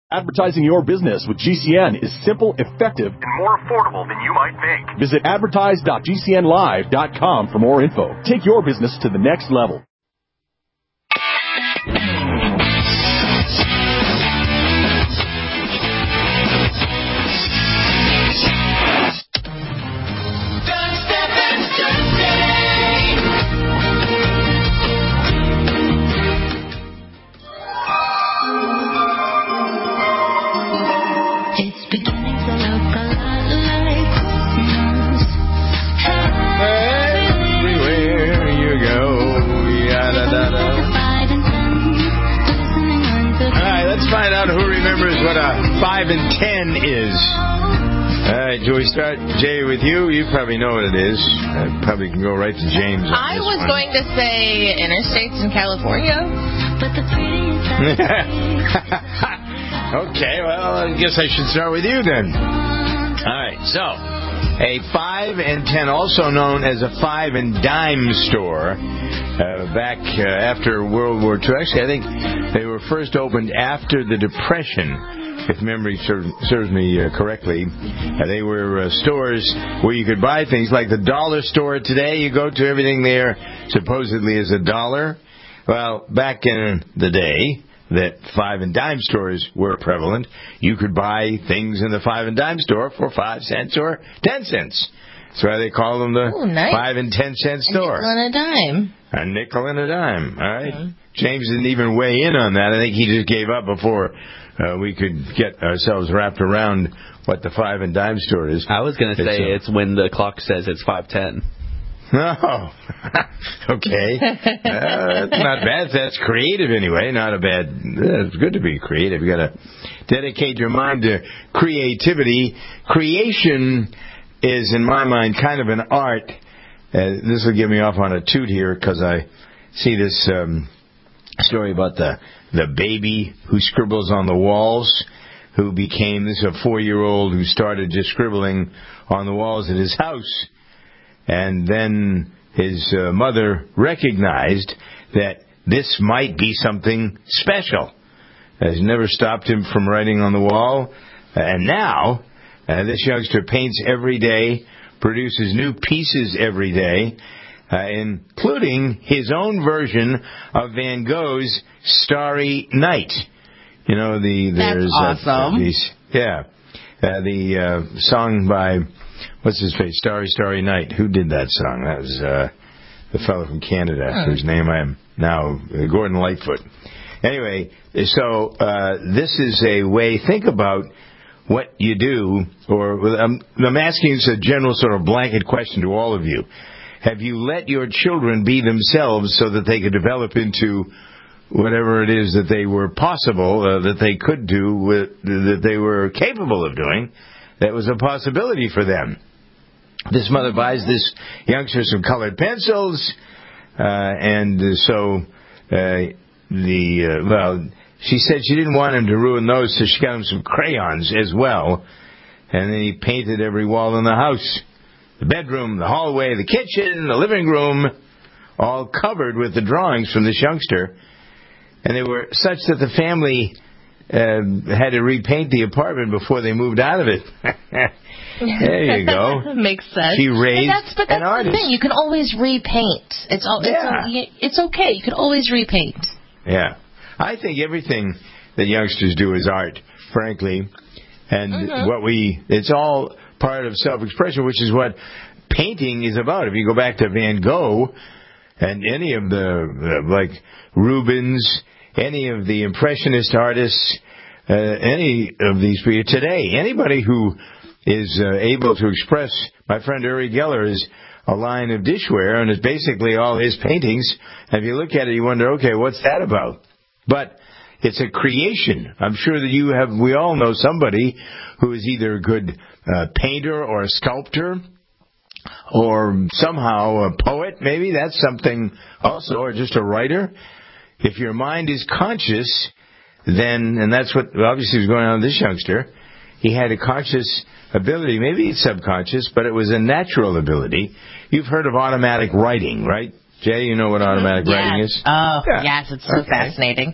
Advertising your business with GCN is simple, effective, and more affordable than you might think. Visit advertise.gcnlive.com for more info. Take your business to the next level. Find out who remembers what a 5 and 10 is. All right, do we start, Jay, with you? You probably know what it is. I probably can go right to James on I was going to say interstates in California. Okay, well, I guess I should start with you then. All right, so a 5 and 10, also known as a 5 and dime store, back after World War II. Actually, I think they were first opened after the Depression, if memory serves me correctly. They were stores where you could buy things like the dollar store today. You go to, everything there supposedly is $1. Well, back in the day that 5 and dime stores were prevalent, you could buy things in the 5 and dime store for 5 cents or 10 cents. That's why they call them the nice. 5 and 10 cent store. A nickel and a dime. A nickel and a dime. All right. Mm-hmm. James didn't even weigh in on that. I think he just gave up before we could get ourselves wrapped around what the 5 and dime store is. I was going to say it's when the clock says it's 5:10. Oh, okay. That's not bad. That's creative anyway. Not a bad. It's good to be creative. You got to dedicate your mind to creativity. Creation is, in my mind, kind of an art. This will get me off on a toot here because I see this story about the baby who scribbles on the walls, who became, this is a 4-year-old who started just scribbling on the walls at his house. And then his mother recognized that this might be something special. Has never stopped him from writing on the wall. And now, this youngster paints every day, produces new pieces every day, including his own version of Van Gogh's Starry Night. You know, there's awesome. The song by, what's his face, Starry, Starry Night. Who did that song? That was the fellow from Canada, whose name I am now, Gordon Lightfoot. Anyway, so this is a way, think about what you do, or I'm asking this a general sort of blanket question to all of you. Have you let your children be themselves so that they could develop into whatever it is that they were possible, that they could do, that they were capable of doing, that was a possibility for them? This mother buys this youngster some colored pencils, and so she said she didn't want him to ruin those, so she got him some crayons as well. And then he painted every wall in the house. The bedroom, the hallway, the kitchen, the living room, all covered with the drawings from this youngster. And they were such that the family had to repaint the apartment before they moved out of it. There you go. Makes sense. She raised but that's an artist. The thing. You can always repaint. It's okay. You can always repaint. Yeah. I think everything that youngsters do is art, frankly. And it's all part of self-expression, which is what painting is about. If you go back to Van Gogh and any of the like Rubens, any of the Impressionist artists, any of these people today, anybody who is able to express, my friend Uri Geller is a line of dishware, and it's basically all his paintings. And if you look at it, you wonder, okay, what's that about? But it's a creation. I'm sure that we all know somebody who is either a good painter or a sculptor or somehow a poet, maybe. That's something also, or just a writer. If your mind is conscious, then, and that's what obviously was going on with this youngster, he had a conscious ability, maybe it's subconscious, but it was a natural ability. You've heard of automatic writing, right? Jay, you know what automatic writing is? Oh, yes, it's so fascinating.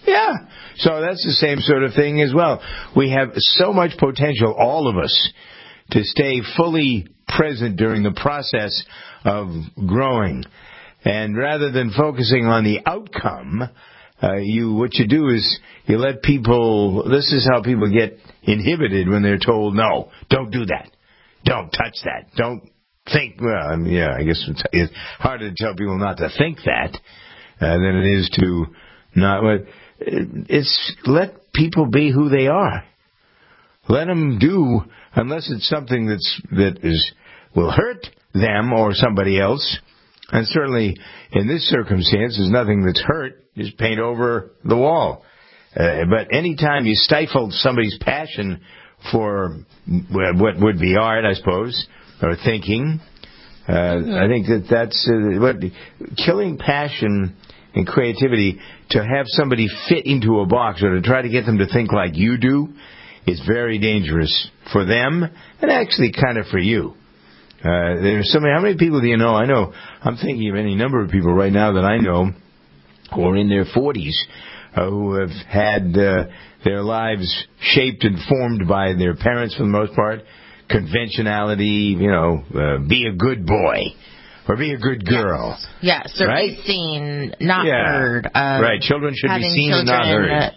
Yeah. So that's the same sort of thing as well. We have so much potential, all of us, to stay fully present during the process of growing. And rather than focusing on the outcome, what you do is you let people, this is how people get inhibited when they're told, no, don't do that. Don't touch that. Don't think, I guess it's harder to tell people not to think that than it is to not. It's let people be who they are. Let them do, unless it's something will hurt them or somebody else. And certainly in this circumstance, there's nothing that's hurt. Just paint over the wall. But anytime you stifle somebody's passion for what would be art, I suppose, or thinking, I think that's killing passion and creativity to have somebody fit into a box or to try to get them to think like you do is very dangerous for them and actually kind of for you. There's so many. How many people do you know? I'm thinking of any number of people right now that I know who are in their 40s who have had their lives shaped and formed by their parents for the most part. Conventionality, be a good boy. Or be a good girl. Yes, or right? be seen, not heard. Right, children should be seen and not heard.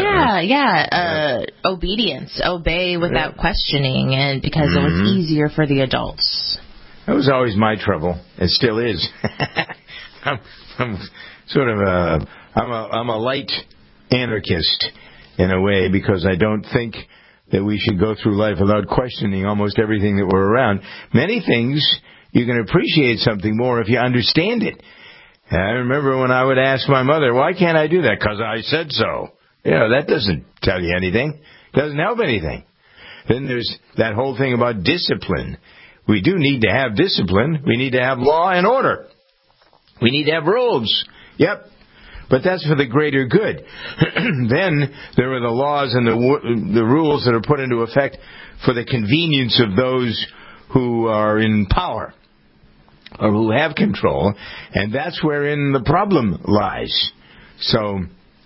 Obedience. Obey without questioning, and because it was easier for the adults. That was always my trouble. It still is. I'm sort of I'm a light anarchist in a way because I don't think that we should go through life without questioning almost everything that we're around. Many things you can appreciate something more if you understand it. And I remember when I would ask my mother, why can't I do that? Because I said so. That doesn't tell you anything. Doesn't help anything. Then there's that whole thing about discipline. We do need to have discipline. We need to have law and order. We need to have rules. Yep. But that's for the greater good. Then there are the laws and the rules that are put into effect for the convenience of those who are in power or who have control, and that's wherein the problem lies. So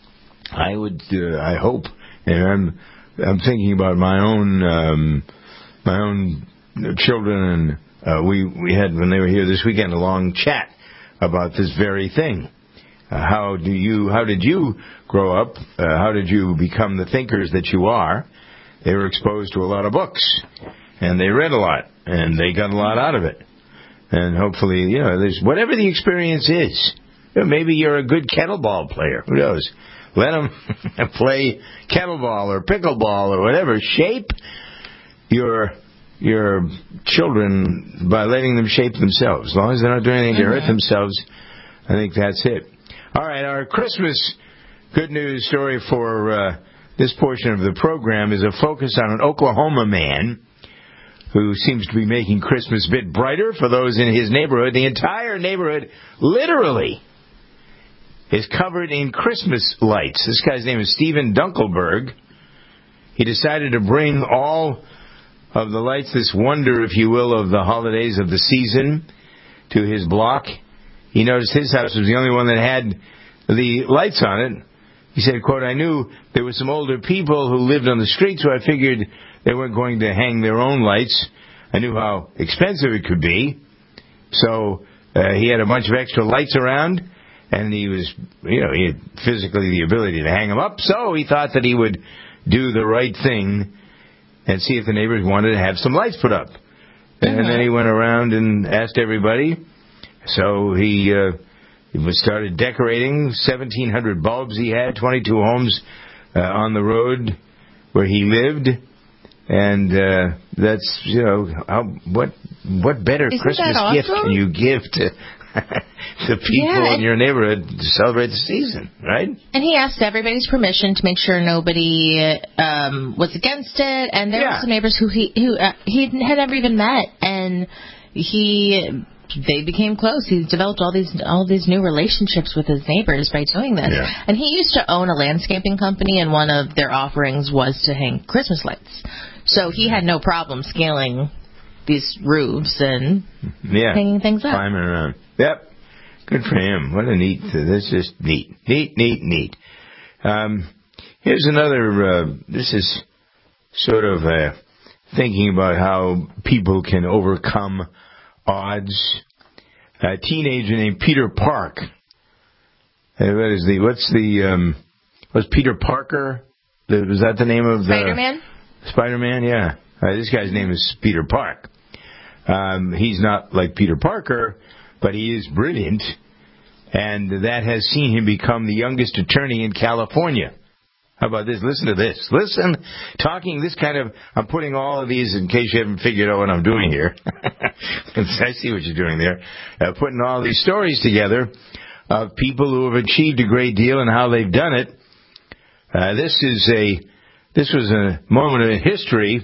I hope, and I'm thinking about my own children, and we had, when they were here this weekend, a long chat about this very thing. How did you grow up? How did you become the thinkers that you are? They were exposed to a lot of books, and they read a lot, and they got a lot out of it. And hopefully, there's whatever the experience is. Maybe you're a good kettleball player. Who knows? Let them play kettleball or pickleball or whatever. Shape your children by letting them shape themselves. As long as they're not doing anything to hurt themselves, I think that's it. All right, our Christmas good news story for this portion of the program is a focus on an Oklahoma man who seems to be making Christmas a bit brighter for those in his neighborhood. The entire neighborhood literally is covered in Christmas lights. This guy's name is Stephen Dunkelberg. He decided to bring all of the lights, this wonder, if you will, of the holidays of the season to his block. He noticed his house was the only one that had the lights on it. He said, quote, I knew there were some older people who lived on the street, so I figured they weren't going to hang their own lights. I knew how expensive it could be. So he had a bunch of extra lights around, and he had physically the ability to hang them up. So he thought that he would do the right thing and see if the neighbors wanted to have some lights put up. And then he went around and asked everybody. So he started decorating 1,700 bulbs he had, 22 homes on the road where he lived. And that's, what better Christmas gift can you give to the people in your neighborhood to celebrate the season, right? And he asked everybody's permission to make sure nobody was against it. And there were some neighbors who he had never even met, and they became close. He developed all these new relationships with his neighbors by doing this. Yeah. And he used to own a landscaping company, and one of their offerings was to hang Christmas lights. So he had no problem scaling these roofs and hanging things up. Climbing around. Yep. Good for him. What a neat. That's just neat. Neat. Here's another, this is sort of thinking about how people can overcome odds. A teenager named Peter Park. What's Peter Parker? Was that the name of the... Spider-Man? Spider-Man, yeah. This guy's name is Peter Park. He's not like Peter Parker, but he is brilliant. And that has seen him become the youngest attorney in California. How about this? Listen to this. Listen, talking this kind of... I'm putting all of these in case you haven't figured out what I'm doing here. I see what you're doing there. Putting all these stories together of people who have achieved a great deal and how they've done it. This was a moment in history.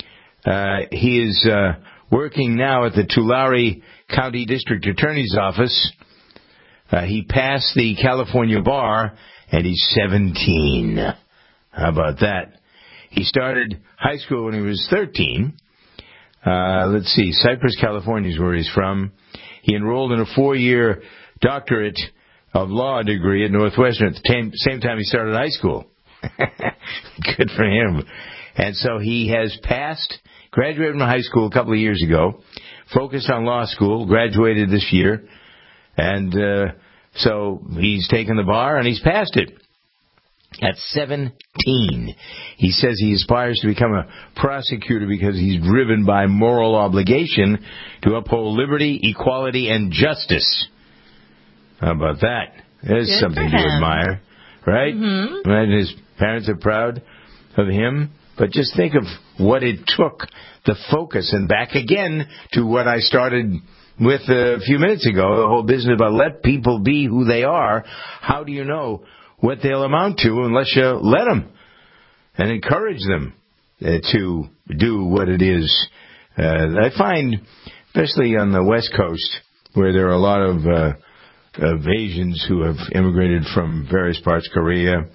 He is working now at the Tulare County District Attorney's Office. He passed the California bar, and he's 17. How about that? He started high school when he was 13. Let's see, Cypress, California is where he's from. He enrolled in a 4-year doctorate of law degree at Northwestern at the same time he started high school. Good for him. And so he has passed, graduated from high school a couple of years ago, focused on law school, graduated this year, and so he's taken the bar and he's passed it. At 17, he says he aspires to become a prosecutor because he's driven by moral obligation to uphold liberty, equality, and justice. How about that? There's Good something to admire, right? Mm-hmm. Imagine his parents are proud of him. But just think of what it took, the focus, and back again to what I started with a few minutes ago, the whole business about let people be who they are. How do you know what they'll amount to unless you let them and encourage them to do what it is? I find, especially on the West Coast, where there are a lot of Asians who have immigrated from various parts, Korea,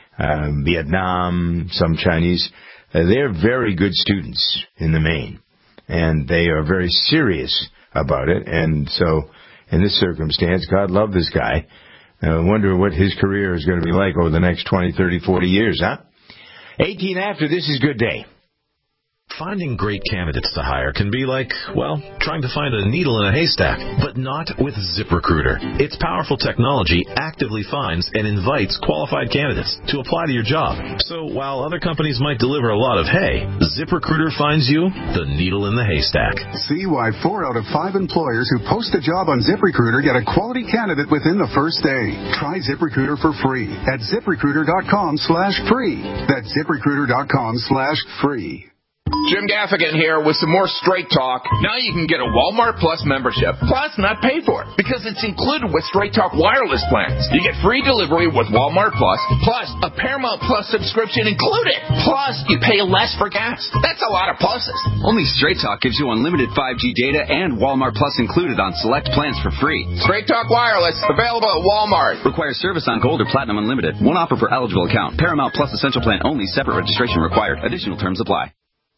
Vietnam, some Chinese, they're very good students in the main, and they are very serious about it. And so, in this circumstance, God love this guy. I wonder what his career is going to be like over the next 20, 30, 40 years, huh? 18 after, this is Good Day. Finding great candidates to hire can be like, well, trying to find a needle in a haystack, but not with ZipRecruiter. Its powerful technology actively finds and invites qualified candidates to apply to your job. So while other companies might deliver a lot of hay, ZipRecruiter finds you the needle in the haystack. See why 4 out of 5 employers who post a job on ZipRecruiter get a quality candidate within the first day. Try ZipRecruiter for free at ZipRecruiter.com/free. That's ZipRecruiter.com/free. Jim Gaffigan here with some more Straight Talk. Now you can get a Walmart Plus membership, plus not pay for it, because it's included with Straight Talk wireless plans. You get free delivery with Walmart Plus a Paramount Plus subscription included. Plus, you pay less for gas. That's a lot of pluses. Only Straight Talk gives you unlimited 5G data and Walmart Plus included on select plans for free. Straight Talk wireless, available at Walmart. Requires service on Gold or Platinum Unlimited. One offer per eligible account. Paramount Plus Essential Plan only. Separate registration required. Additional terms apply.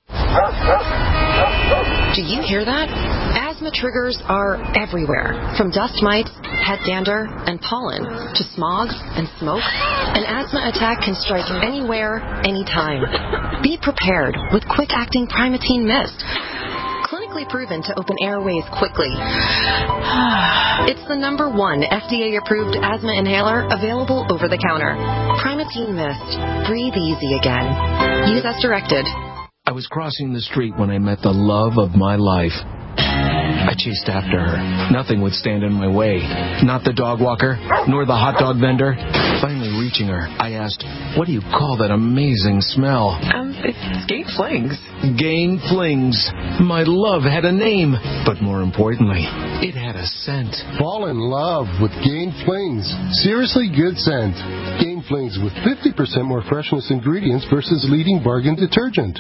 Do you hear that? Asthma triggers are everywhere, from dust mites, pet dander, and pollen, to smog and smoke. An asthma attack can strike anywhere, anytime. Be prepared with quick-acting Primatene Mist. Clinically proven to open airways quickly. It's the #1 FDA-approved asthma inhaler available over the counter. Primatene Mist. Breathe easy again. Use as directed. I was crossing the street when I met the love of my life. I chased after her. Nothing would stand in my way. Not the dog walker, nor the hot dog vendor. Finally reaching her, I asked, "What do you call that amazing smell?" It's Gain Flings. Gain Flings. My love had a name. But more importantly, it had a scent. Fall in love with Gain Flings. Seriously good scent. Gain Flings with 50% more freshness ingredients versus leading bargain detergent.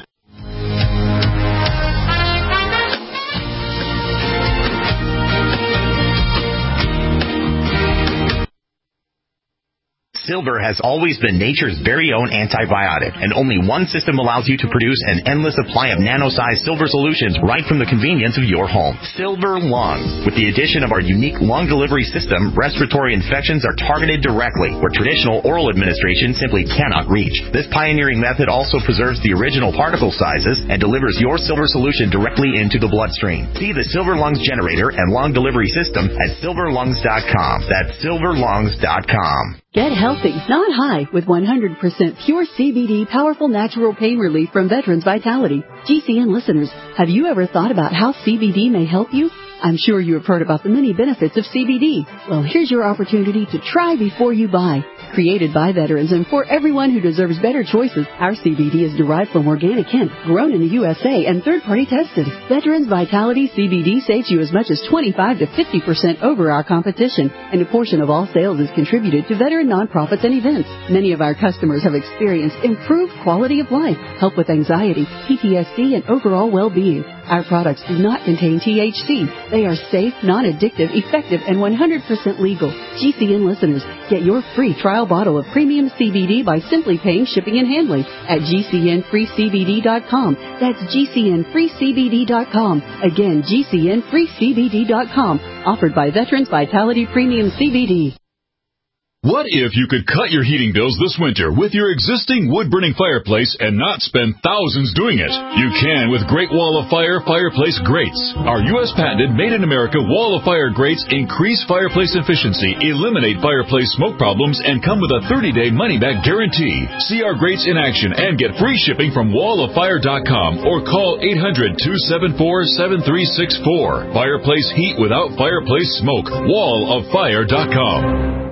Silver has always been nature's very own antibiotic, and only one system allows you to produce an endless supply of nano-sized silver solutions right from the convenience of your home. Silver Lung. With the addition of our unique lung delivery system, respiratory infections are targeted directly, where traditional oral administration simply cannot reach. This pioneering method also preserves the original particle sizes and delivers your silver solution directly into the bloodstream. See the Silver Lungs generator and lung delivery system at silverlungs.com. That's silverlungs.com. Get healthy, not high, with 100% pure CBD powerful natural pain relief from Veterans Vitality. GCN listeners, have you ever thought about how CBD may help you? I'm sure you have heard about the many benefits of CBD. Well, here's your opportunity to try before you buy. Created by veterans and for everyone who deserves better choices, our CBD is derived from organic hemp, grown in the USA, and third-party tested. Veterans Vitality CBD saves you as much as 25 to 50% over our competition, and a portion of all sales is contributed to veteran nonprofits and events. Many of our customers have experienced improved quality of life, help with anxiety, PTSD, and overall well-being. Our products do not contain THC. They are safe, non-addictive, effective, and 100% legal. GCN listeners, get your free trial bottle of premium CBD by simply paying shipping and handling at GCNFreeCBD.com. That's GCNFreeCBD.com. Again, GCNFreeCBD.com. Offered by Veterans Vitality Premium CBD. What if you could cut your heating bills this winter with your existing wood-burning fireplace and not spend thousands doing it? You can with Great Wall of Fire fireplace grates. Our U.S. patented made-in-America Wall of Fire grates increase fireplace efficiency, eliminate fireplace smoke problems, and come with a 30-day money-back guarantee. See our grates in action and get free shipping from walloffire.com or call 800-274-7364. Fireplace heat without fireplace smoke. walloffire.com.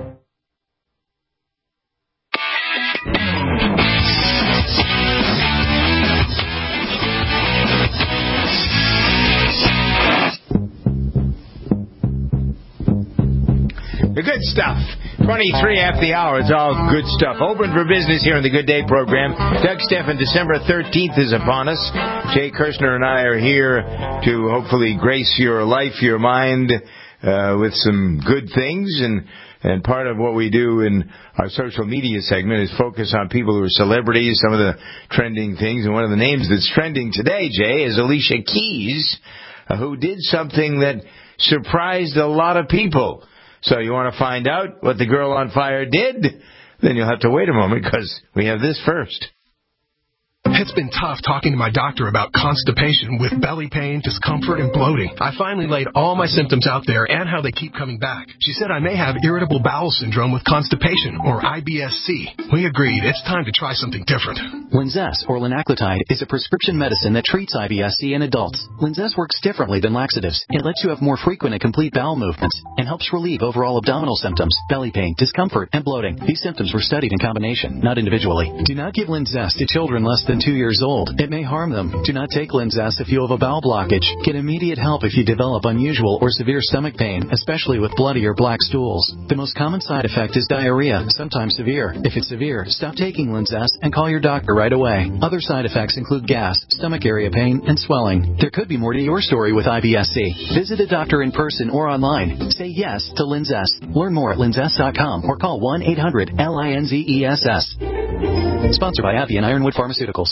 The good stuff. 23 after the hour. It's all good stuff. Open for business here on the Good Day program. Doug Steffen, December 13th is upon us. Jay Kirshner and I are here to hopefully grace your life, your mind, with some good things. And part of what we do in our social media segment is focus on people who are celebrities, some of the trending things. And one of the names that's trending today, Jay, is Alicia Keys, who did something that surprised a lot of people. So you want to find out what the girl on fire did? Then you'll have to wait a moment because we have this first. It's been tough talking to my doctor about constipation with belly pain, discomfort, and bloating. I finally laid all my symptoms out there and how they keep coming back. She said I may have irritable bowel syndrome with constipation, or IBS-C. We agreed it's time to try something different. Linzess, or linaclotide, is a prescription medicine that treats IBS-C in adults. Linzess works differently than laxatives. It lets you have more frequent and complete bowel movements and helps relieve overall abdominal symptoms, belly pain, discomfort, and bloating. These symptoms were studied in combination, not individually. Do not give Linzess to children less than 2 years old. It may harm them. Do not take Linzess if you have a bowel blockage. Get immediate help if you develop unusual or severe stomach pain, especially with bloody or black stools. The most common side effect is diarrhea, sometimes severe. If it's severe, stop taking Linzess and call your doctor right away. Other side effects include gas, stomach area pain, and swelling. There could be more to your story with IBS-C. Visit a doctor in person or online. Say yes to Linzess. Learn more at linzess.com or call 1-800-LINZESS. Sponsored by Abbey and Ironwood Pharmaceuticals.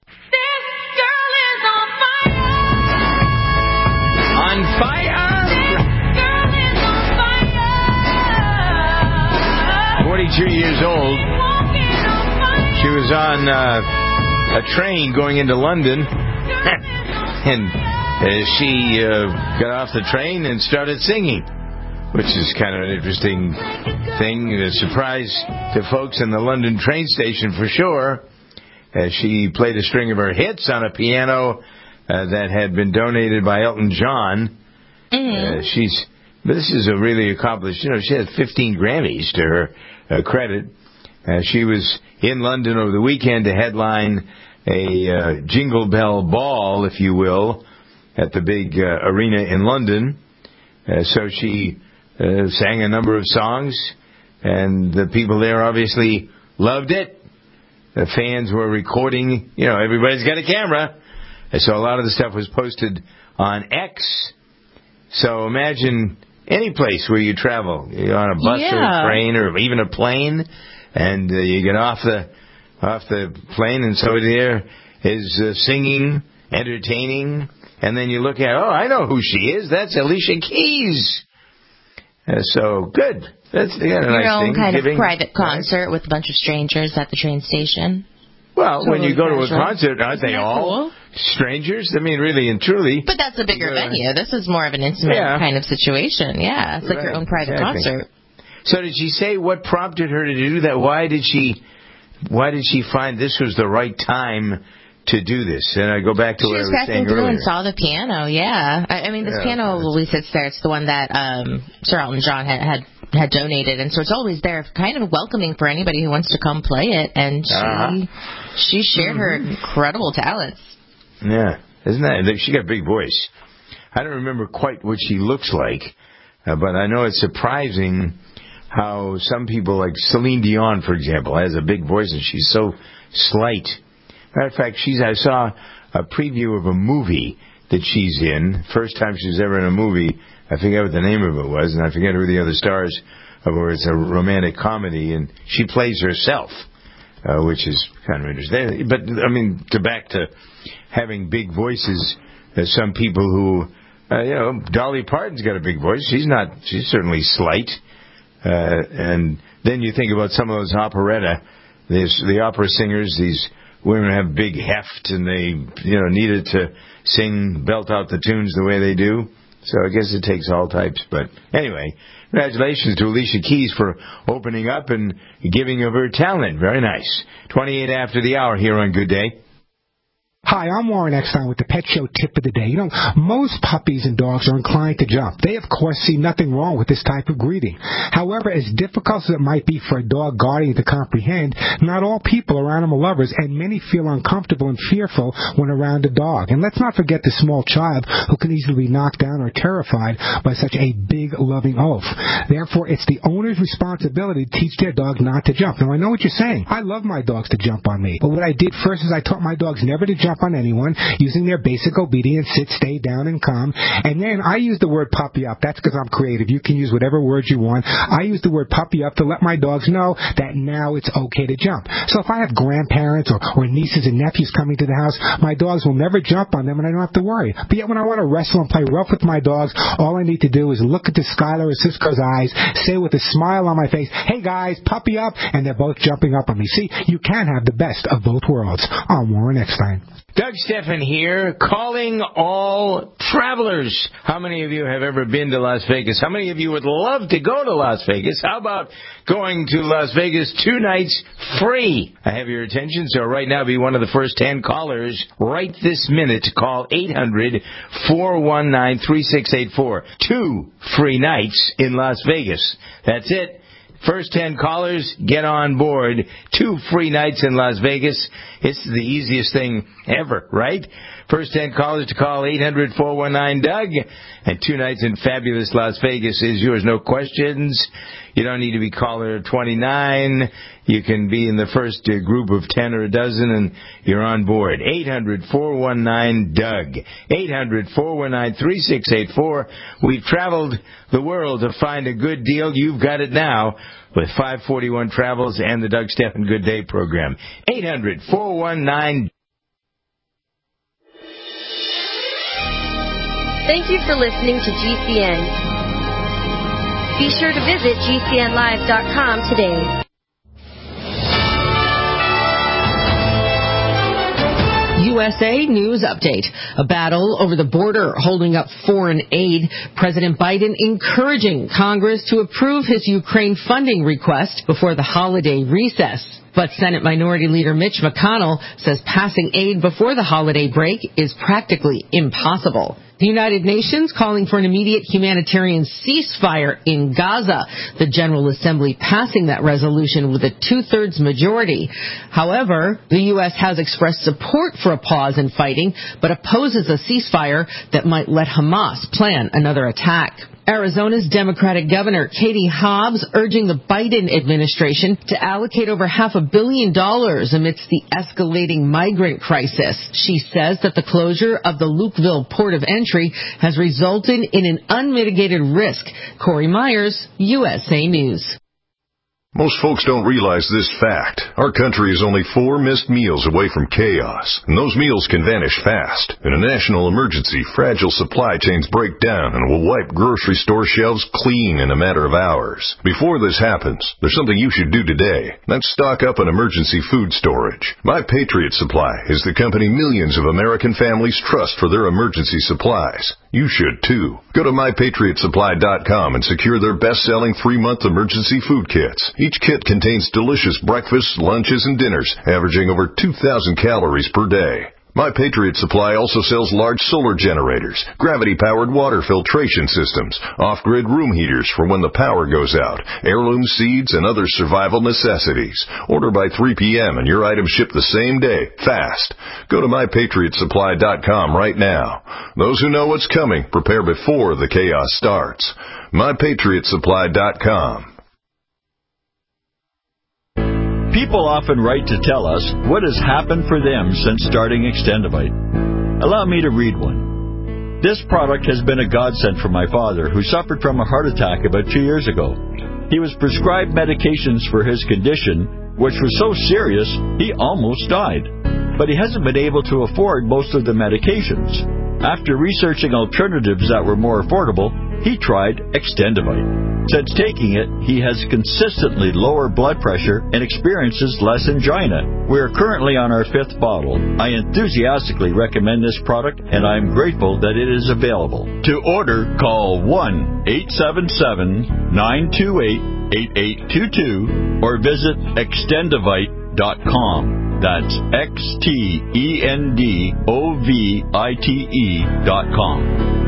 On fire! 42 years old. She was on a train going into London, and she got off the train and started singing, which is kind of an interesting thing, a surprise to folks in the London train station for sure, as she played a string of her hits on a piano that had been donated by Elton John. This is a really accomplished, she has 15 Grammys to her credit. She was in London over the weekend to headline a Jingle Bell Ball, if you will, at the big arena in London. So she sang a number of songs, and the people there obviously loved it. The fans were recording, everybody's got a camera. So a lot of the stuff was posted on X. So imagine any place where you travel, you're on a bus or a train or even a plane, And you get off the plane, and somebody there is singing, entertaining, and then you look at, I know who she is. That's Alicia Keys. So good. That's a Your nice own thing. kind of private concert with a bunch of strangers at the train station. Well, Totally when you go to a casual. concert, aren't they all strangers? I mean, really and truly. But that's a bigger venue. This is more of an intimate kind of situation. Yeah, it's like your own private concert. So did she say what prompted her to do that? Why did she find this was the right time to do this? And I go back to what I was saying She was passing through earlier. and saw the piano, yeah. I mean, this piano always sits there. It's the one that Sir Elton John had donated, and so it's always there, kind of welcoming for anybody who wants to come play it. And she shared her incredible talents. Yeah, isn't that? She got a big voice. I don't remember quite what she looks like, but I know it's surprising how some people, like Celine Dion, for example, has a big voice and she's so slight. Matter of fact, I saw a preview of a movie that she's in. First time she was ever in a movie. I forget what the name of it was, and I forget who the other stars were. It's a romantic comedy, and she plays herself, which is kind of interesting. But, I mean, back to having big voices, there's some people who, Dolly Parton's got a big voice. She's certainly slight. And then you think about some of those operetta, the opera singers, these women have big heft, and they, needed to belt out the tunes the way they do. So I guess it takes all types. But anyway, congratulations to Alicia Keys for opening up and giving of her talent. Very nice. 28 after the hour here on Good Day. Hi, I'm Warren Eckstein with the Pet Show Tip of the Day. Most puppies and dogs are inclined to jump. They, of course, see nothing wrong with this type of greeting. However, as difficult as it might be for a dog guardian to comprehend, not all people are animal lovers, and many feel uncomfortable and fearful when around a dog. And let's not forget the small child who can easily be knocked down or terrified by such a big, loving oaf. Therefore, it's the owner's responsibility to teach their dog not to jump. Now, I know what you're saying. I love my dogs to jump on me. But what I did first is I taught my dogs never to jump on anyone, using their basic obedience, sit, stay down, and calm. And then I use the word puppy up. That's because I'm creative. You can use whatever words you want. I use the word puppy up to let my dogs know that now it's okay to jump. So if I have grandparents or nieces and nephews coming to the house, my dogs will never jump on them, and I don't have to worry. But yet when I want to wrestle and play rough with my dogs, all I need to do is look into Skylar or Cisco's eyes, say with a smile on my face, "Hey guys, puppy up," and they're both jumping up on me. See, you can have the best of both worlds. I'm Warren Eckstein. Doug Steffen here, calling all travelers. How many of you have ever been to Las Vegas? How many of you would love to go to Las Vegas? How about going to Las Vegas 2 nights free? I have your attention, so right now be one of the first 10 callers right this minute to call 800-419-3684. 2 free nights in Las Vegas. That's it. First 10 callers, get on board. 2 free nights in Las Vegas. It's the easiest thing ever, right? First 10 callers to call 800-419-DOUG. And 2 nights in fabulous Las Vegas is yours. No questions. You don't need to be caller 29. You can be in the first group of 10 or a dozen, and you're on board. 800-419-DOUG. 800-419-3684. We've traveled the world to find a good deal. You've got it now with 541 Travels and the Doug Steffen Good Day program. 800-419-DOUG. Thank you for listening to GCN. Be sure to visit GCNlive.com today. USA News Update. A battle over the border holding up foreign aid. President Biden encouraging Congress to approve his Ukraine funding request before the holiday recess. But Senate Minority Leader Mitch McConnell says passing aid before the holiday break is practically impossible. The United Nations calling for an immediate humanitarian ceasefire in Gaza. The General Assembly passing that resolution with a 2/3 majority. However, the U.S. has expressed support for a pause in fighting, but opposes a ceasefire that might let Hamas plan another attack. Arizona's Democratic Governor Katie Hobbs urging the Biden administration to allocate over $500 million amidst the escalating migrant crisis. She says that the closure of the Lukeville port of entry has resulted in an unmitigated risk. Corey Myers, USA News. Most folks don't realize this fact. Our country is only 4 missed meals away from chaos, and those meals can vanish fast. In a national emergency, fragile supply chains break down and will wipe grocery store shelves clean in a matter of hours. Before this happens, there's something you should do today. That's stock up on emergency food storage. My Patriot Supply is the company millions of American families trust for their emergency supplies. You should too. Go to MyPatriotSupply.com and secure their best-selling 3-month emergency food kits. Each kit contains delicious breakfasts, lunches, and dinners, averaging over 2,000 calories per day. My Patriot Supply also sells large solar generators, gravity-powered water filtration systems, off-grid room heaters for when the power goes out, heirloom seeds, and other survival necessities. Order by 3 p.m. and your items ship the same day, fast. Go to MyPatriotSupply.com right now. Those who know what's coming, prepare before the chaos starts. MyPatriotSupply.com. People often write to tell us what has happened for them since starting Extendivite. Allow me to read one. This product has been a godsend for my father, who suffered from a heart attack about 2 years ago. He was prescribed medications for his condition, which was so serious he almost died. But he hasn't been able to afford most of the medications. After researching alternatives that were more affordable, he tried Extendivite. Since taking it, he has consistently lower blood pressure and experiences less angina. We are currently on our 5th bottle. I enthusiastically recommend this product, and I am grateful that it is available. To order, call 1-877-928-8822 or visit Extendivite.com. That's XTENDOVITE.com.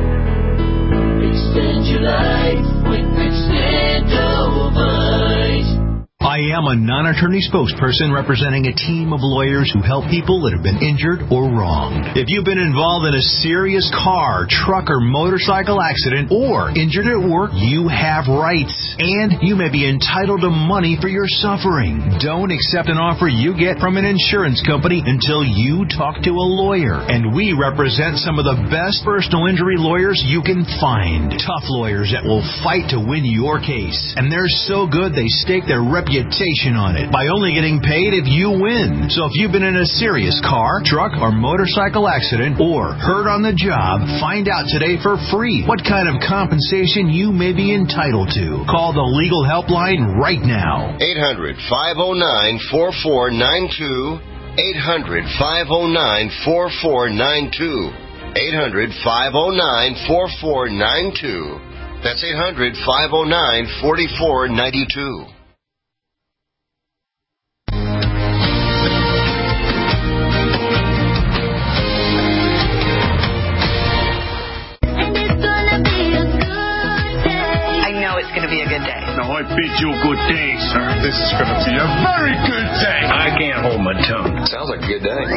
Extend your life with Extendivite. I am a non-attorney spokesperson representing a team of lawyers who help people that have been injured or wronged. If you've been involved in a serious car, truck, or motorcycle accident or injured at work, you have rights, and you may be entitled to money for your suffering. Don't accept an offer you get from an insurance company until you talk to a lawyer, and we represent some of the best personal injury lawyers you can find. Tough lawyers that will fight to win your case, and they're so good they stake their reputation on it by only getting paid if you win. So if you've been in a serious car, truck, or motorcycle accident or hurt on the job, find out today for free what kind of compensation you may be entitled to. Call the legal helpline right now. 800-509-4492. 800-509-4492. 800-509-4492. That's 800-509-4492. It's going to be a good day. No, I bid you a good day, sir. This is going to be a very good day. I can't hold my tongue. Sounds like a good day.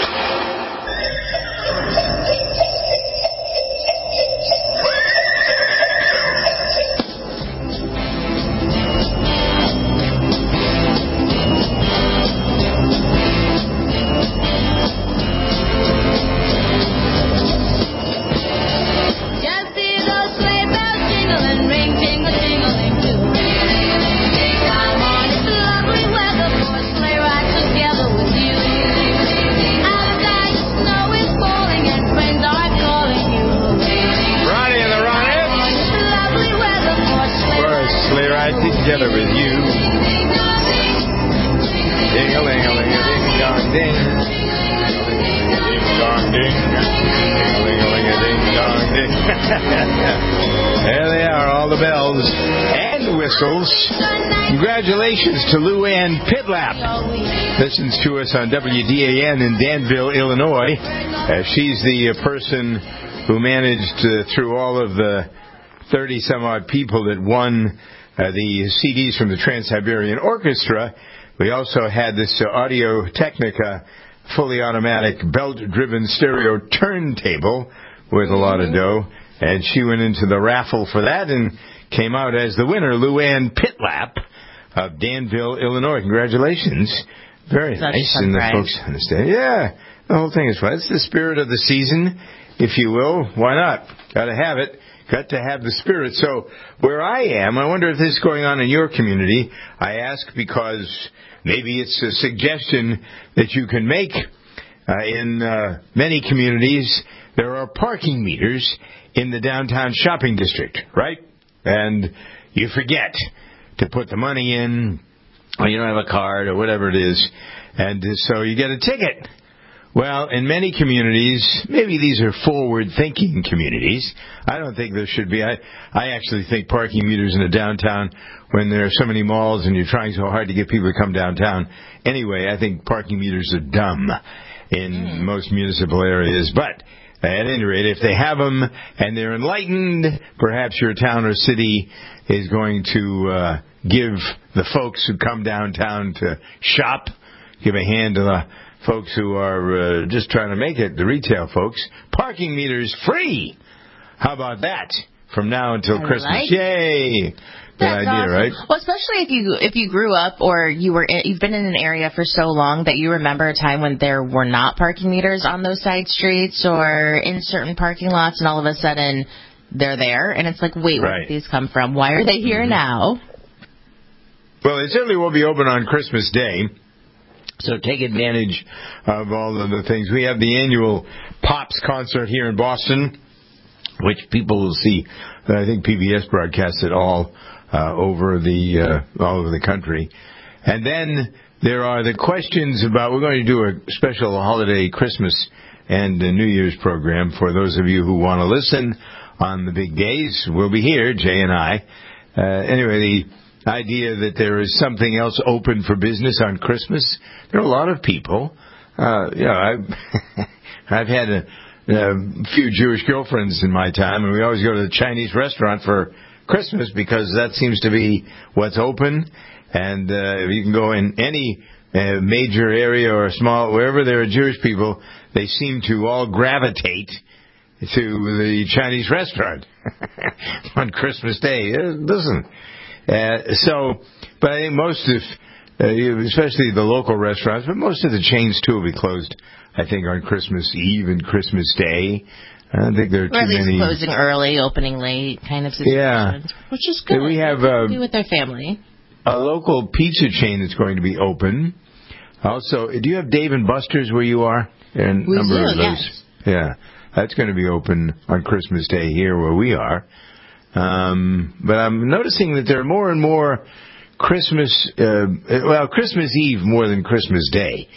Together with you. Ding-a-ling-a-ling-a-ding-dong-ding. Ding-a-ling-a-ding-dong-ding. Ding-a-ling-a-ding-dong-ding. There they are, all the bells and whistles. Congratulations to Lou Ann Pitlap. Listens to us on WDAN in Danville, Illinois. She's the person who managed through all of the 30-some-odd people that won the CDs from the Trans-Siberian Orchestra. We also had this Audio Technica fully automatic belt-driven stereo turntable with a lot of dough, and she went into the raffle for that and came out as the winner, Lou Ann Pitlap of Danville, Illinois. Congratulations. Very nice. And the folks understand. Yeah, the whole thing is fun. It's the spirit of the season, if you will. Why not? Got to have it. got to have the spirit. So where I am, I wonder if this is going on in your community. I ask because maybe it's a suggestion that you can make. In many communities, there are parking meters in the downtown shopping district, right? And you forget to put the money in, or you don't have a card, or whatever it is, and so you get a ticket. Well, in many communities, maybe these are forward-thinking communities. I don't think there should be. I actually think parking meters in the downtown, when there are so many malls and you're trying so hard to get people to come downtown. Anyway, I think parking meters are dumb in most municipal areas. But at any rate, if they have them and they're enlightened, perhaps your town or city is going to give the folks who come downtown to shop, give a hand to the folks who are just trying to make it, the retail folks. Parking meters free. How about that? From now until Christmas. Yay! Good idea, awesome. Right? Well, especially if you grew up or you've been in an area for so long that you remember a time when there were not parking meters on those side streets or in certain parking lots, and all of a sudden they're there, and it's like, wait, where did these come from? Why are they here now? Well, they certainly will be open on Christmas Day. So take advantage of all of the things. We have the annual Pops concert here in Boston, which people will see. I think PBS broadcasts it all over the country. And then there are the questions about. We're going to do a special holiday Christmas and New Year's program for those of you who want to listen on the big days. We'll be here, Jay and I. Anyway, the idea that there is something else open for business on Christmas. There are a lot of people. I've had a few Jewish girlfriends in my time, and we always go to the Chinese restaurant for Christmas because that seems to be what's open. And you can go in any major area or small, wherever there are Jewish people, they seem to all gravitate to the Chinese restaurant on Christmas Day. Listen. But I think most of, especially the local restaurants, but most of the chains too will be closed, I think, on Christmas Eve and Christmas Day. I don't think there are too many. Or at least closing early, opening late kind of situations. Yeah. Which is good. We have be with their family. A local pizza chain that's going to be open. Also, do you have Dave & Buster's where you are? We do, yes. Yeah. That's going to be open on Christmas Day here where we are. But I'm noticing that there are more and more Christmas Eve more than Christmas Day.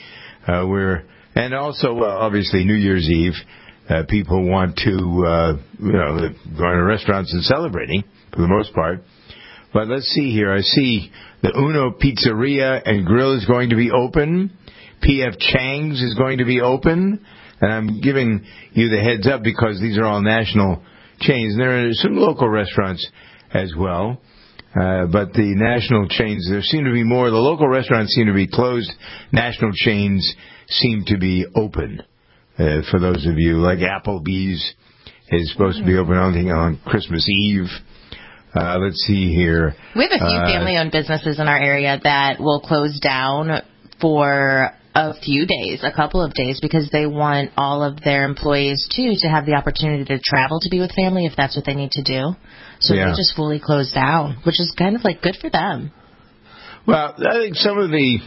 And also, obviously, New Year's Eve. People want to, go to restaurants and celebrating for the most part. But let's see here. I see the Uno Pizzeria and Grill is going to be open. P.F. Chang's is going to be open. And I'm giving you the heads up because these are all national chains. There are some local restaurants as well. But the national chains, there seem to be more. The local restaurants seem to be closed. National chains seem to be open. For those of you, like Applebee's is supposed to be open on Christmas Eve. Let's see here. We have a few family-owned businesses in our area that will close down for a few days, a couple of days, because they want all of their employees, too, to have the opportunity to travel to be with family if that's what they need to do. So they just fully close down, which is kind of like good for them. Well, I think some of the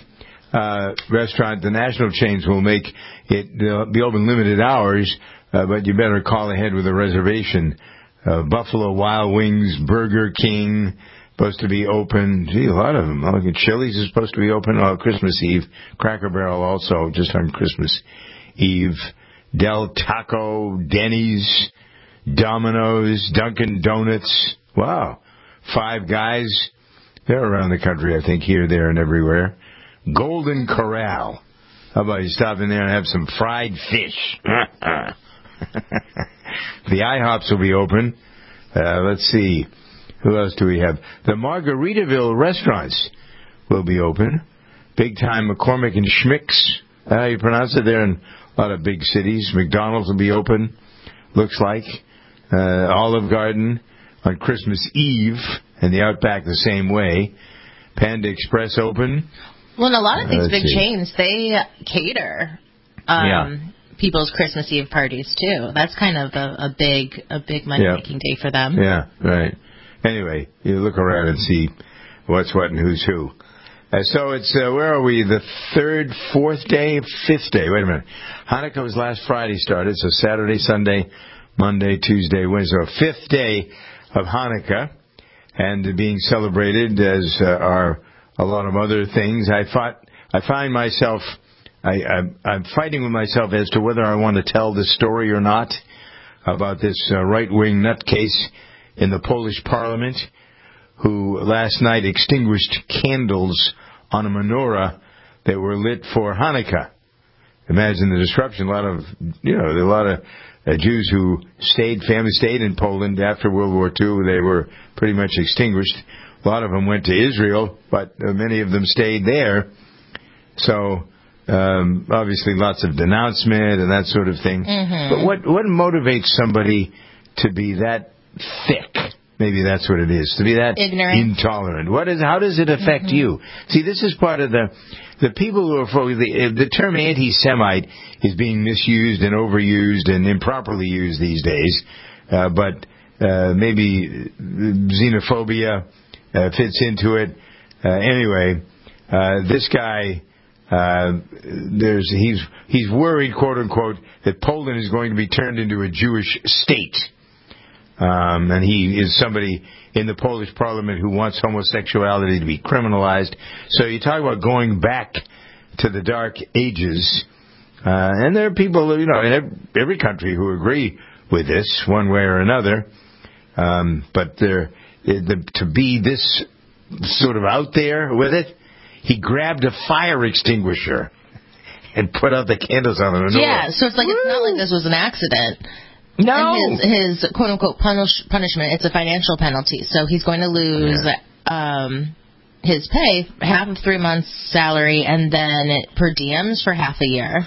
the national chains will make it be open limited hours, but you better call ahead with a reservation. Buffalo Wild Wings, Burger King, supposed to be open. Gee, a lot of them. Look at Chili's is supposed to be open on Christmas Eve. Cracker Barrel also just on Christmas Eve. Del Taco, Denny's, Domino's, Dunkin' Donuts. Wow. Five Guys. They're around the country, I think, here, there, and everywhere. Golden Corral. How about you stop in there and have some fried fish? The IHOPs will be open. Let's see. Who else do we have? The Margaritaville restaurants will be open. Big Time McCormick and Schmick's. How you pronounce it? They're in a lot of big cities. McDonald's will be open, looks like. Olive Garden on Christmas Eve, and the Outback the same way. Panda Express open. Well, and a lot of these big chains, they cater. people's Christmas Eve parties too. That's kind of a big money-making day for them. Yeah, right. Anyway, you look around and see what's what and who's who. So it's, where are we? The third, fourth day, fifth day. Wait a minute. Hanukkah was last Friday started, so Saturday, Sunday, Monday, Tuesday, Wednesday. So fifth day of Hanukkah, and being celebrated as are a lot of other things. I'm fighting with myself as to whether I want to tell this story or not about this right-wing nutcase in the Polish parliament who last night extinguished candles on a menorah that were lit for Hanukkah. Imagine the disruption. A lot of Jews who family stayed in Poland after World War II. They were pretty much extinguished. A lot of them went to Israel, but many of them stayed there. So, obviously lots of denouncement and that sort of thing. Mm-hmm. But what motivates somebody to be that thick? Maybe that's what it is, to be that ignorant, intolerant. How does it affect you? See, this is part of the people who are the term anti-Semite is being misused and overused and improperly used these days. But maybe xenophobia fits into it. Anyway, this guy, he's worried, quote unquote, that Poland is going to be turned into a Jewish state. And he is somebody in the Polish parliament who wants homosexuality to be criminalized. So you talk about going back to the dark ages. And there are people, in every country who agree with this one way or another. But to be this sort of out there with it, he grabbed a fire extinguisher and put out the candles on the menorah. Yeah, so it's not like this was an accident. No. And his quote-unquote punishment, it's a financial penalty. So he's going to lose his pay, half of 3 months' salary, and then per diems for half a year.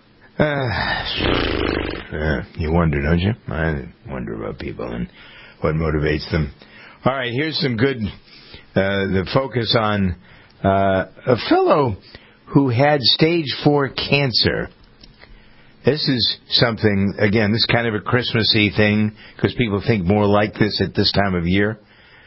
You wonder, don't you? I wonder about people and what motivates them. All right, here's some good, the focus on a fellow who had stage 4 cancer. This is something, again, this is kind of a Christmassy thing, because people think more like this at this time of year.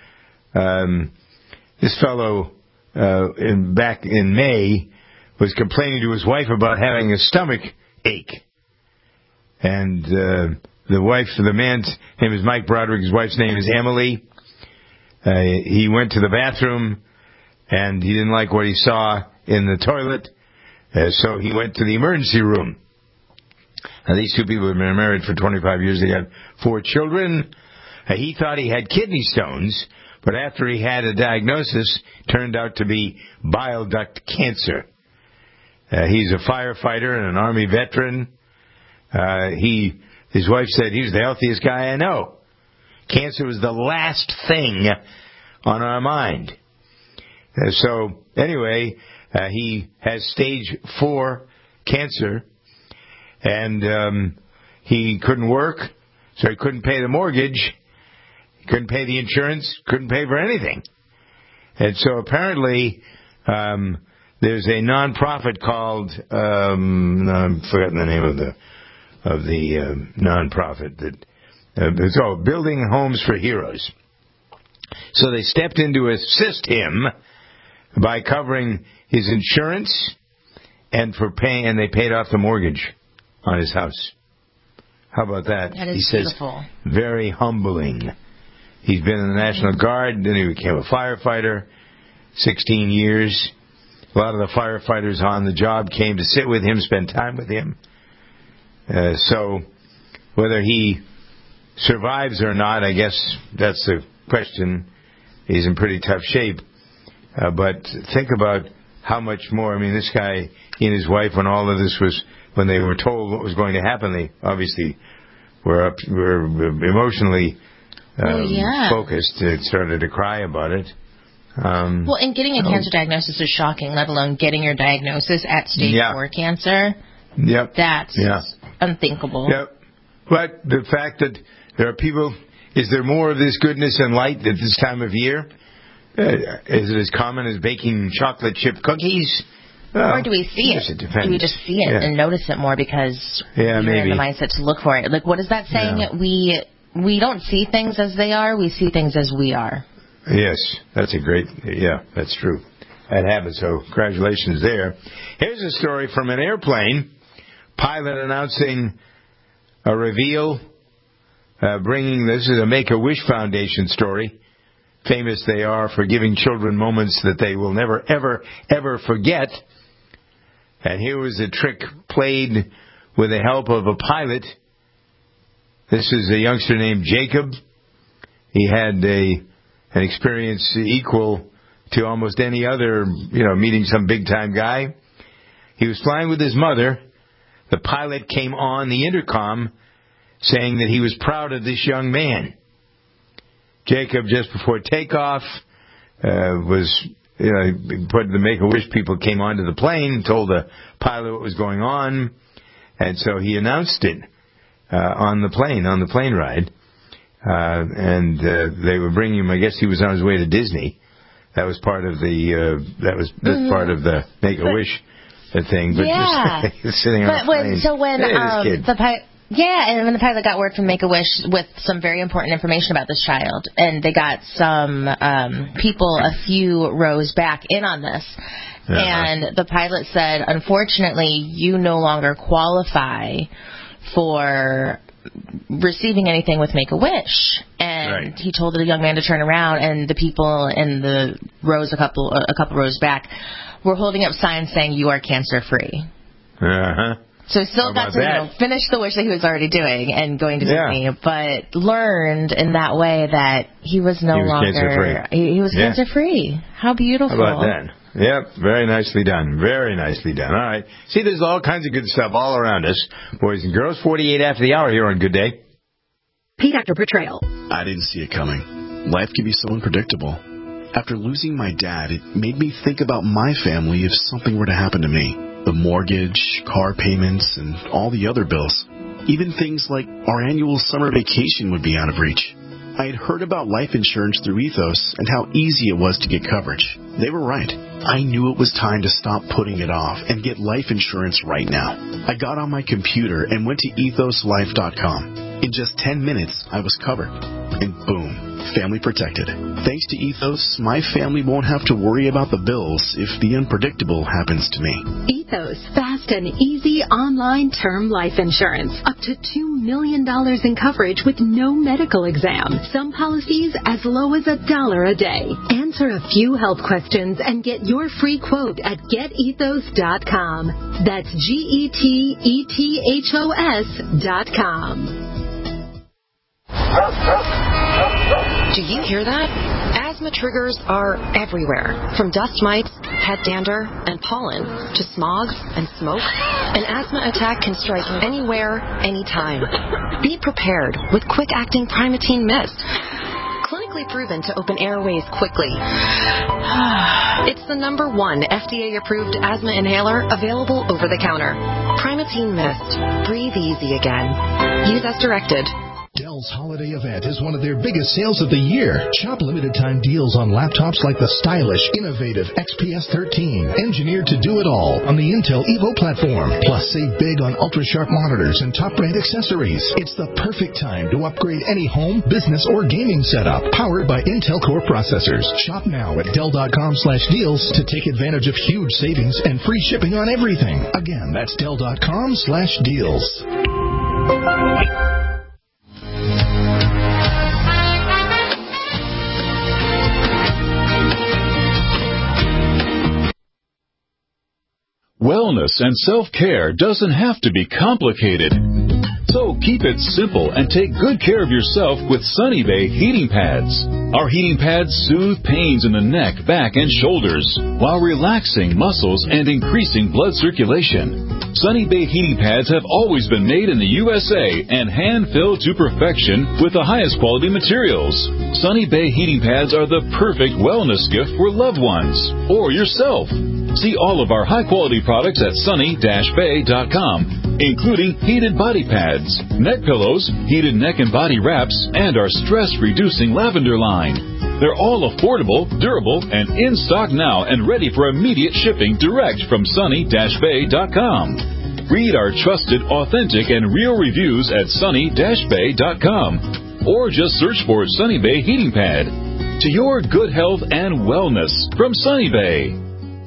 This fellow, back in May, was complaining to his wife about having a stomach ache. And the man's name is Mike Broderick, his wife's name is Emily. He went to the bathroom, and he didn't like what he saw in the toilet, so he went to the emergency room. Now, these two people have been married for 25 years. They had 4 children. He thought he had kidney stones, but after he had a diagnosis, it turned out to be bile duct cancer. He's a firefighter and an Army veteran. His wife said he was the healthiest guy I know. Cancer was the last thing on our mind. So, anyway, he has stage 4 cancer. And he couldn't work, so he couldn't pay the mortgage, he couldn't pay the insurance, couldn't pay for anything. And so apparently there's a nonprofit called I'm forgetting the name of the nonprofit that it's called Building Homes for Heroes. So they stepped in to assist him by covering his insurance and they paid off the mortgage on his house. How about that? That is beautiful. Says, very humbling. He's been in the National Guard, then he became a firefighter, 16 years. A lot of the firefighters on the job came to sit with him, spend time with him. So, whether he survives or not, I guess that's the question. He's in pretty tough shape. But think about how much more, I mean, this guy, he and his wife, when all of this was, when they were told what was going to happen, they obviously were emotionally focused. They started to cry about it. Well, and getting a cancer diagnosis is shocking, let alone getting your diagnosis at stage 4 cancer. Yep. That's unthinkable. Yep. But the fact that there are people, is there more of this goodness and light at this time of year? Is it as common as baking chocolate chip cookies? Or do we see it? Do we just see it and notice it more because we're in the mindset to look for it? Like, what is that saying? Yeah. We don't see things as they are. We see things as we are. Yes, that's that's true. That happens, so congratulations there. Here's a story from an airplane. Pilot announcing a reveal, this is a Make-A-Wish Foundation story. Famous they are for giving children moments that they will never, ever, ever forget. And here was a trick played with the help of a pilot. This is a youngster named Jacob. He had an experience equal to almost any other, meeting some big-time guy. He was flying with his mother. The pilot came on the intercom saying that he was proud of this young man. Jacob, just before takeoff, the Make-A-Wish people came onto the plane and told the pilot what was going on. And so he announced it on the plane ride. And they were bringing him, I guess he was on his way to Disney. That was part of part of the Make-A-Wish thing. But just sitting on a plane. So when and when the pilot got word from Make-A-Wish with some very important information about this child, and they got some people a few rows back in on this, and the pilot said, unfortunately, you no longer qualify for receiving anything with Make-A-Wish. And he told the young man to turn around, and the people in the rows a couple rows back were holding up signs saying, "You are cancer-free." So he still got to finish the wish that he was already doing and going to Disney, but learned in that way that he was longer he was cancer-free. How beautiful. How about that? Yep, very nicely done. Very nicely done. All right. See, there's all kinds of good stuff all around us. Boys and girls, 48 after the hour here on Good Day. Pete Actor Portrayal. I didn't see it coming. Life can be so unpredictable. After losing my dad, it made me think about my family if something were to happen to me. The mortgage, car payments, and all the other bills. Even things like our annual summer vacation would be out of reach. I had heard about life insurance through Ethos and how easy it was to get coverage. They were right. I knew it was time to stop putting it off and get life insurance right now. I got on my computer and went to ethoslife.com. In just 10 minutes, I was covered. And boom, family protected. Thanks to Ethos, my family won't have to worry about the bills if the unpredictable happens to me. Ethos, fast and easy online term life insurance. Up to $2 million in coverage with no medical exam. Some policies as low as $1 a day. Answer a few health questions and get your free quote at getethos.com. That's GETETHOS.com. Do you hear that? Asthma triggers are everywhere, from dust mites, head dander, and pollen, to smog and smoke. An asthma attack can strike anywhere, anytime. Be prepared with quick-acting Primatene Mist. Clinically proven to open airways quickly. It's the #1 FDA-approved asthma inhaler available over the counter. Primatene Mist. Breathe easy again. Use as directed. Dell's holiday event is one of their biggest sales of the year. Shop limited time deals on laptops like the stylish, innovative XPS 13, engineered to do it all on the Intel Evo platform. Plus, save big on ultra-sharp monitors and top brand accessories. It's the perfect time to upgrade any home, business, or gaming setup powered by Intel Core processors. Shop now at Dell.com/deals to take advantage of huge savings and free shipping on everything. Again, that's Dell.com/deals. Wellness and self-care doesn't have to be complicated. So keep it simple and take good care of yourself with Sunny Bay heating pads. Our heating pads soothe pains in the neck, back, and shoulders while relaxing muscles and increasing blood circulation. Sunny Bay heating pads have always been made in the USA and hand-filled to perfection with the highest quality materials. Sunny Bay heating pads are the perfect wellness gift for loved ones or yourself. See all of our high-quality products at sunny-bay.com, including heated body pads, neck pillows, heated neck and body wraps, and our stress-reducing lavender line. They're all affordable, durable, and in stock now and ready for immediate shipping direct from sunny-bay.com. Read our trusted, authentic, and real reviews at sunny-bay.com, or just search for Sunny Bay Heating Pad. To your good health and wellness from Sunny Bay.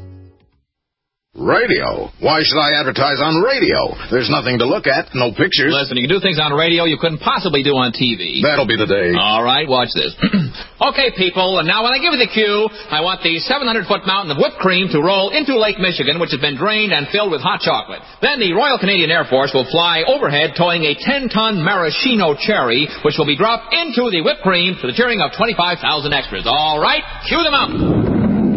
Radio? Why should I advertise on radio? There's nothing to look at, no pictures. Listen, you can do things on radio you couldn't possibly do on TV. That'll be the day. All right, watch this. Okay, people, and now when I give you the cue, I want the 700-foot mountain of whipped cream to roll into Lake Michigan, which has been drained and filled with hot chocolate. Then the Royal Canadian Air Force will fly overhead towing a 10-ton maraschino cherry, which will be dropped into the whipped cream to the cheering of 25,000 extras. All right, cue the mountain.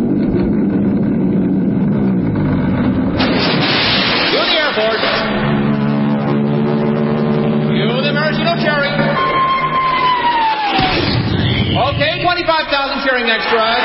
Okay, 25,000 cheering extras.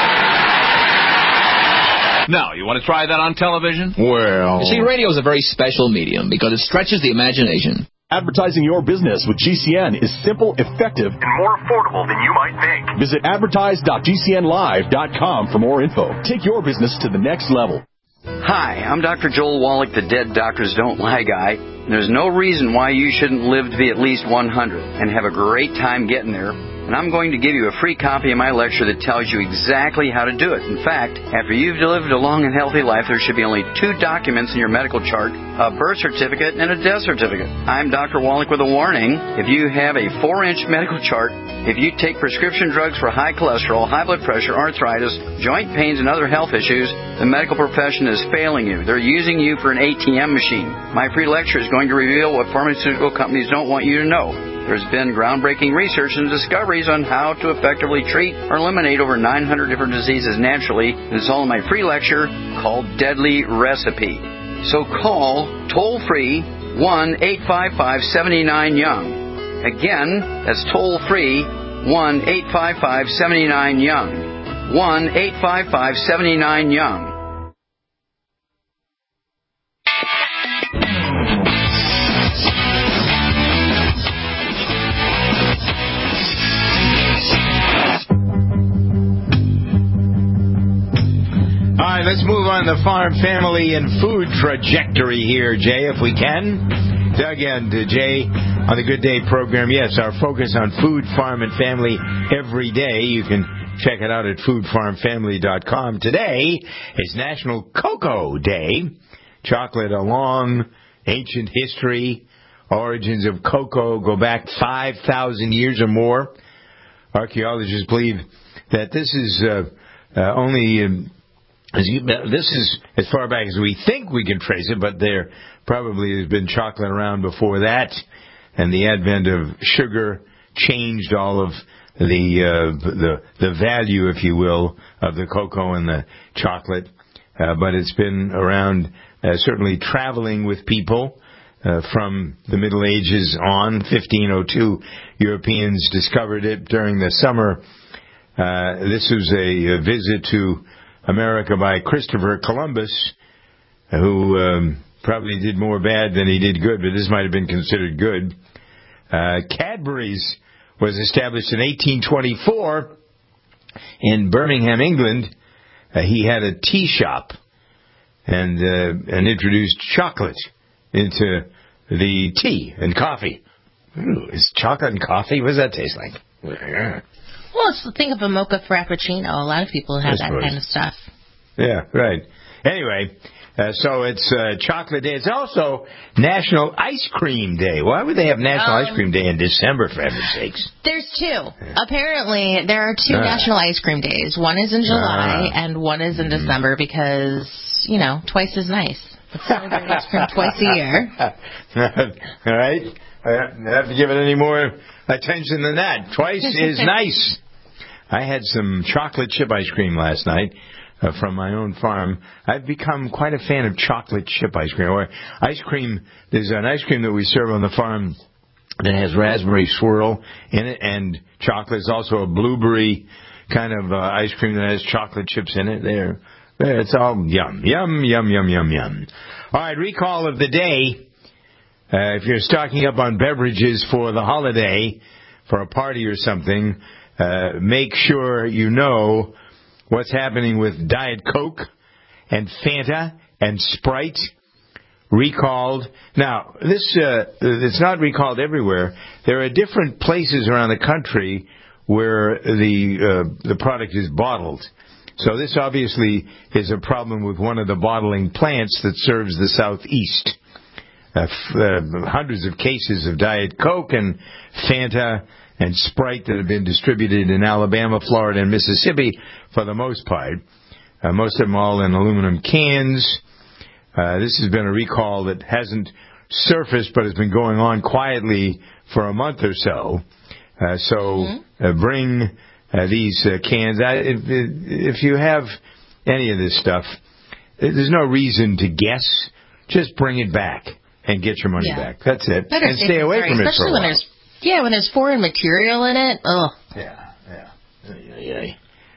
Now, you want to try that on television? Well... You see, radio is a very special medium because it stretches the imagination. Advertising your business with GCN is simple, effective, and more affordable than you might think. Visit advertise.gcnlive.com for more info. Take your business to the next level. Hi, I'm Dr. Joel Wallach, the Dead Doctors Don't Lie guy. There's no reason why you shouldn't live to be at least 100 and have a great time getting there. And I'm going to give you a free copy of my lecture that tells you exactly how to do it. In fact, after you've lived a long and healthy life, there should be only 2 documents in your medical chart, a birth certificate and a death certificate. I'm Dr. Wallach with a warning. If you have a 4-inch medical chart, if you take prescription drugs for high cholesterol, high blood pressure, arthritis, joint pains, and other health issues, the medical profession is failing you. They're using you for an ATM machine. My free lecture is going to reveal what pharmaceutical companies don't want you to know. There's been groundbreaking research and discoveries on how to effectively treat or eliminate over 900 different diseases naturally. And it's all in my free lecture called Deadly Recipe. So call toll-free 1-855-79-YOUNG. Again, that's toll-free 1-855-79-YOUNG. 1-855-79-YOUNG. All right, let's move on to the farm, family, and food trajectory here, Jay, if we can. Doug and Jay on the Good Day program. Yes, our focus on food, farm, and family every day. You can check it out at foodfarmfamily.com. Today is National Cocoa Day. Chocolate, a long, ancient history. Origins of cocoa go back 5,000 years or more. Archaeologists believe that this is this is as far back as we think we can trace it, but there probably has been chocolate around before that, and the advent of sugar changed all of the value, if you will, of the cocoa and the chocolate. But it's been around, certainly traveling with people from the Middle Ages on. 1502, Europeans discovered it during the summer. This was a visit to America by Christopher Columbus, who probably did more bad than he did good, but this might have been considered good. Cadbury's was established in 1824 in Birmingham, England. He had a tea shop and introduced chocolate into the tea and coffee. Ooh, is chocolate and coffee? What does that taste like? Well, think of a mocha frappuccino. A lot of people have that kind of stuff. Yeah, right. Anyway, so it's Chocolate Day. It's also National Ice Cream Day. Why would they have National Ice Cream Day in December, for heaven's sakes? There's 2. Apparently, there are 2 National Ice Cream Days. One is in July, and one is in December because, twice as nice. Let's celebrate ice cream twice a year. All right. I have to give it any more attention than that. Twice is nice. I had some chocolate chip ice cream last night from my own farm. I've become quite a fan of chocolate chip ice cream. Or ice cream, there's an ice cream that we serve on the farm that has raspberry swirl in it and chocolate. There's also a blueberry kind of ice cream that has chocolate chips in it. They're It's all yum, yum, yum, yum, yum, yum. All right, recall of the day. If you're stocking up on beverages for the holiday, for a party or something, make sure you know what's happening with Diet Coke and Fanta and Sprite. Recalled. Now, it's not recalled everywhere. There are different places around the country where the product is bottled. So this obviously is a problem with one of the bottling plants that serves the Southeast. Hundreds of cases of Diet Coke and Fanta and Sprite that have been distributed in Alabama, Florida, and Mississippi for the most part. Most of them all in aluminum cans. This has been a recall that hasn't surfaced but has been going on quietly for a month or so. Bring these cans. If you have any of this stuff, there's no reason to guess. Just bring it back and get your money back. That's it. And stay away from it for a while. When there's foreign material in it. Ugh. Yeah.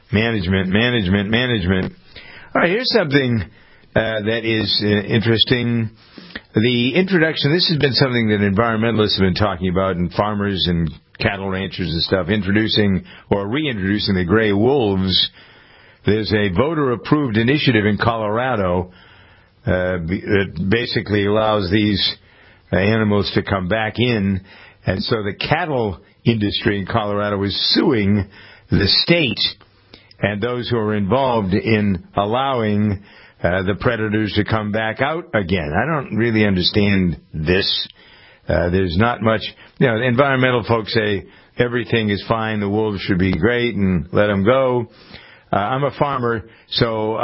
Management. All right, here's something that is interesting. The introduction, this has been something that environmentalists have been talking about, and farmers and cattle ranchers and stuff, introducing or reintroducing the gray wolves. There's a voter-approved initiative in Colorado that basically allows these animals to come back in. And so the cattle industry in Colorado is suing the state and those who are involved in allowing the predators to come back out again. I don't really understand this. There's not much, the environmental folks say everything is fine, the wolves should be great and let them go. I'm a farmer, so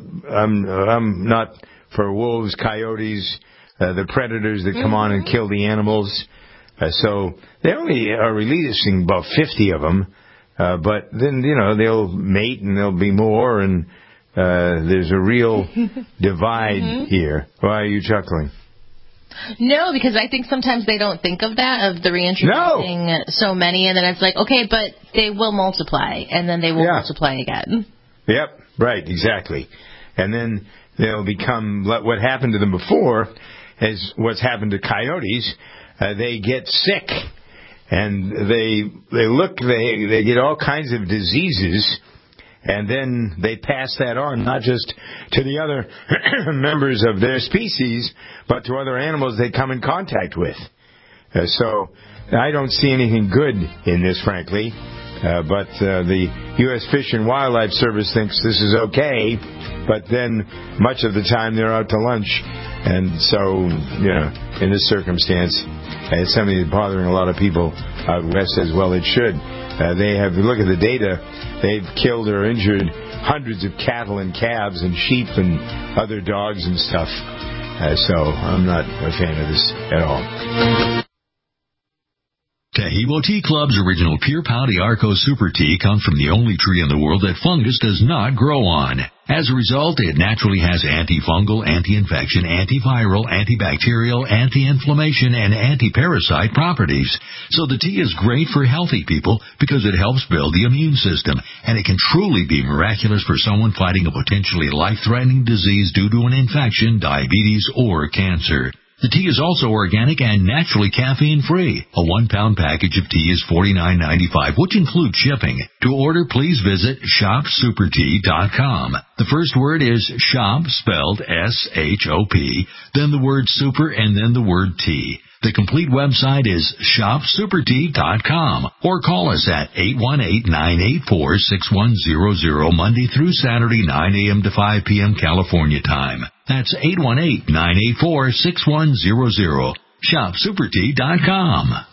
I'm not for wolves, coyotes, the predators that come on and kill the animals. So they only are releasing about 50 of them, but then, they'll mate and there'll be more, and there's a real divide here. Why are you chuckling? No, because I think sometimes they don't think of that, of the reintroducing so many, and then it's like, okay, but they will multiply, and then they will multiply again. Yep, right, exactly. And then they'll become, what happened to them before is what's happened to coyotes. They get sick, and they get all kinds of diseases, and then they pass that on, not just to the other members of their species, but to other animals they come in contact with. So I don't see anything good in this, frankly. But the U.S. Fish and Wildlife Service thinks this is okay, but then much of the time they're out to lunch. And so, in this circumstance, it's something that's bothering a lot of people out west as well. It should. Look at the data, they've killed or injured hundreds of cattle and calves and sheep and other dogs and stuff. So I'm not a fan of this at all. Taheebo Tea Club's original Pure Pouty Arco Super Tea comes from the only tree in the world that fungus does not grow on. As a result, it naturally has antifungal, anti-infection, antiviral, antibacterial, anti-inflammation, and anti-parasite properties. So the tea is great for healthy people because it helps build the immune system, and it can truly be miraculous for someone fighting a potentially life-threatening disease due to an infection, diabetes, or cancer. The tea is also organic and naturally caffeine-free. A 1-pound package of tea is $49.95, which includes shipping. To order, please visit shopsupertea.com. The first word is shop, spelled S-H-O-P, then the word super, and then the word tea. The complete website is shopsupertea.com, or call us at 818-984-6100 Monday through Saturday, 9 a.m. to 5 p.m. California time. That's 818-984-6100. Shopsupertea.com.